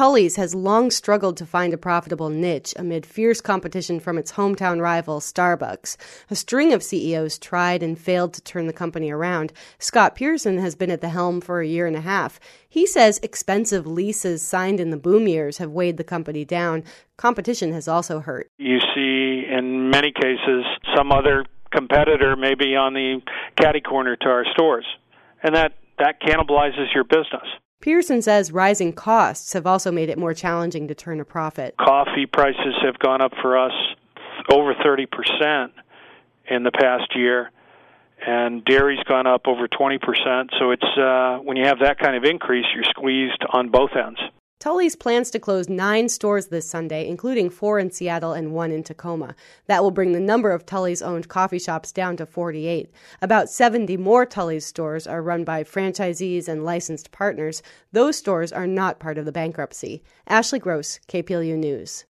Tully's has long struggled to find a profitable niche amid fierce competition from its hometown rival, Starbucks. A string of CEOs tried and failed to turn the company around. Scott Pearson has been at the helm for a year and a half. He says expensive leases signed in the boom years have weighed the company down. Competition has also hurt. You see, in many cases, some other competitor may be on the catty corner to our stores, and that cannibalizes your business. Pearson says rising costs have also made it more challenging to turn a profit. Coffee prices have gone up for us over 30% in the past year, and dairy's gone up over 20%. So it's when you have that kind of increase, you're squeezed on both ends. Tully's plans to close 9 stores this Sunday, including 4 in Seattle and 1 in Tacoma. That will bring the number of Tully's-owned coffee shops down to 48. About 70 more Tully's stores are run by franchisees and licensed partners. Those stores are not part of the bankruptcy. Ashley Gross, KPLU News.